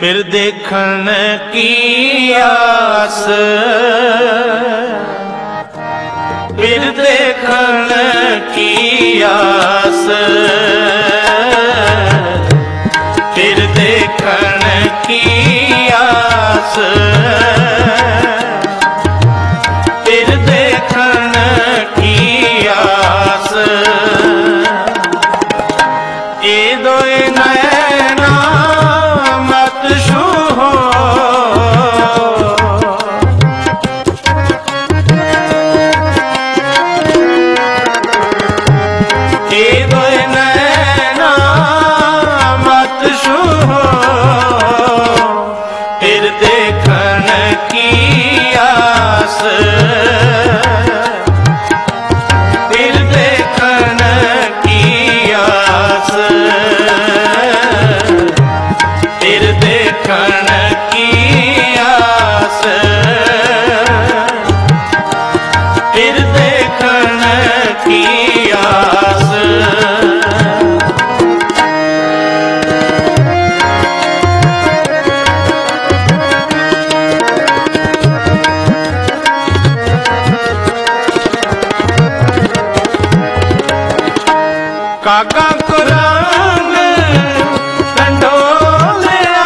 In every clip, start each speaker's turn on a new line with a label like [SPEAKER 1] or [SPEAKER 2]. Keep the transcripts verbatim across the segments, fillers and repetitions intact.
[SPEAKER 1] फिर देखण की आस, फिर देखण की आस, फिर देखण की आस, फिर देखण की आस। ये दोए नैना मत छूहो, ये दोए नैना मत छूहो, फिर देखण की आस, फिर देखण की आस, फिर देखण की आस, फिर देखण की आस। काका को रंग ढंढोलिया,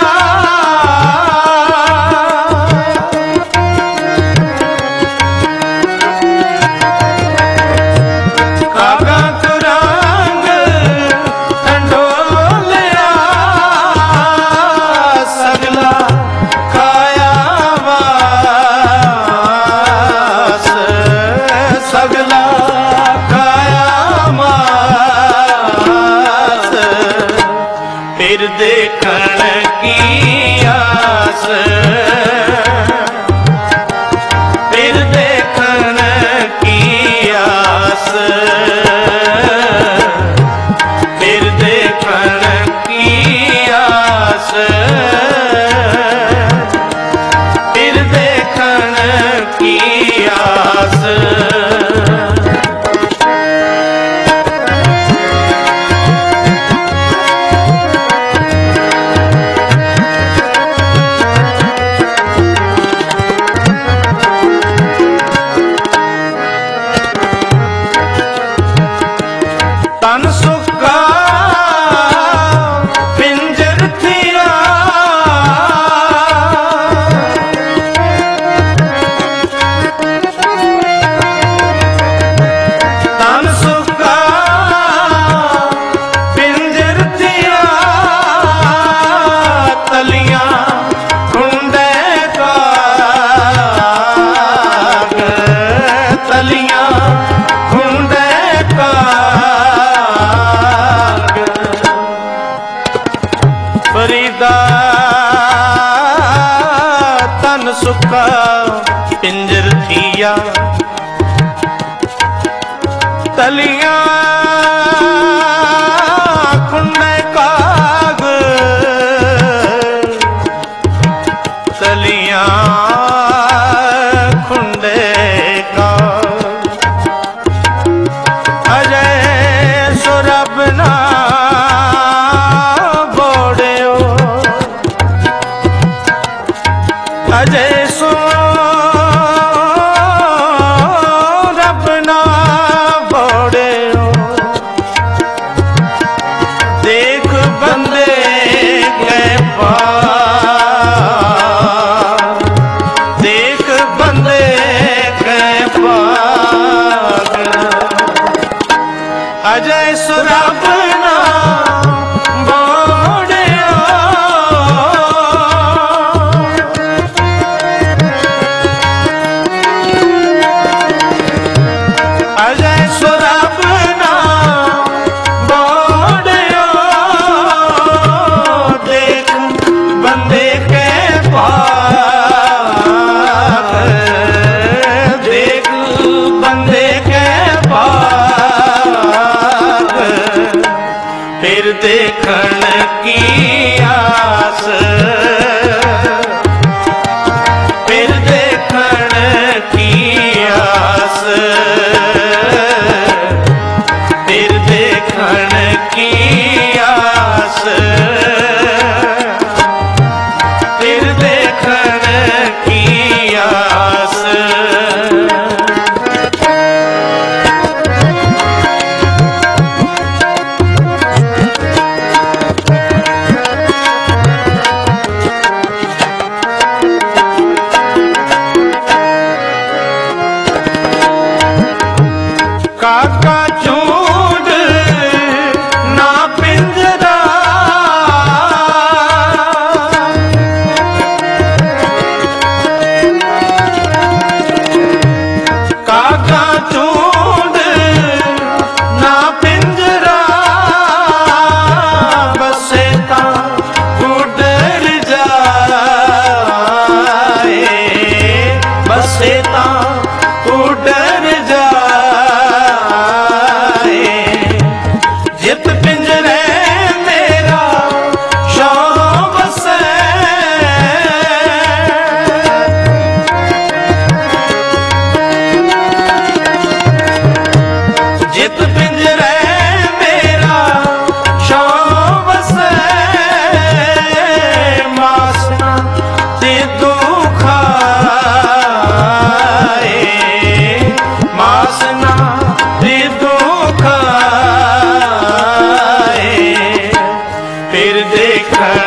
[SPEAKER 1] काका को रंग ढंढोलिया, सगला काया वास, सगला फिर देखण की आस, फिर देखण की आस, फिर देखण की आस, फिर देखण की आस। तन सुक्का पिंजर थिया, तन सुक्का पिंजर थिया, तलियां खुंडे काग, तलियां खुंडे काग। फरीदा तन सुक्का पिंजर थिया, तलियां खुंडे काग, तलियां खुंडे काग। अजय सो रब ना बोड़ियो, अजय सो रब ना बोड़ियो, देख बंदे के पार, देख बंदे के पार। अजय सो रब ना बोड़ियो, अजय सो रब ना बोड़ियो, देख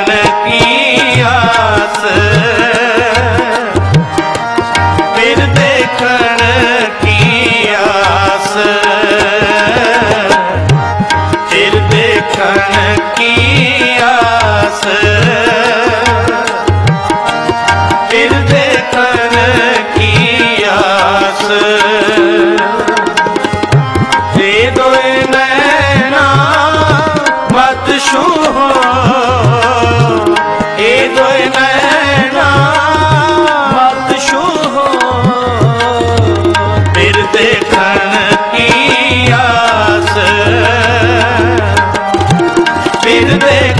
[SPEAKER 1] की आस, फिर देखण की आस, फिर देखण की आस, फिर देखण की आस। ये दोए नैना मत छूहो, ये दोए नैना मत छूहो, फिर देखण की आस, फिर देख